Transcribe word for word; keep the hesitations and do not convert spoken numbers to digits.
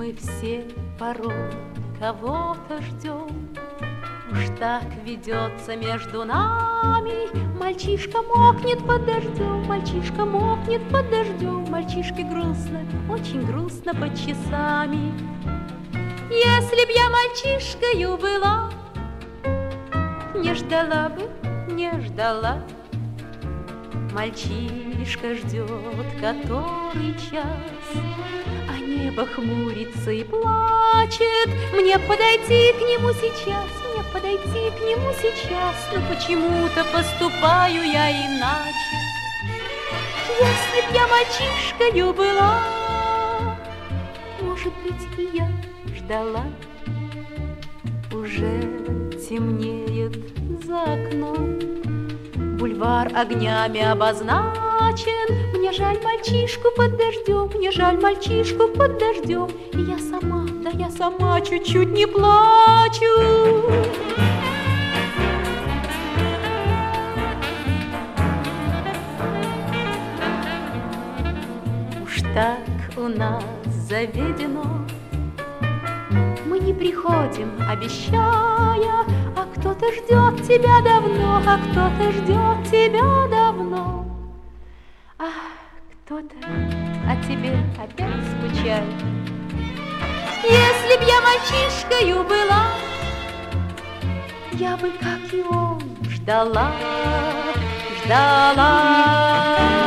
Мы все порой кого-то ждем, уж так ведется между нами. Мальчишка мокнет под дождем, мальчишка мокнет под дождем, мальчишке грустно, очень грустно под часами. Если б я мальчишкою была, не ждала бы, не ждала. Мальчишка ждет который час, а небо хмурится и плачет. Мне подойти к нему сейчас, мне подойти к нему сейчас, но почему-то поступаю я иначе. Если б я мальчишкою была, может быть, и я ждала. Уже темнеет за окном, бульвар огнями обозначен. Мне жаль мальчишку под дождем, мне жаль мальчишку под дождем. И я сама, да я сама чуть-чуть не плачу. Уж так у нас заведено, мы не приходим, обещая, а кто-то ждет тебя давно, а кто-то ждет тебя давно. Ах, кто-то о тебе опять скучает. Если б я мальчишкою была, я бы, как и он, ждала, ждала.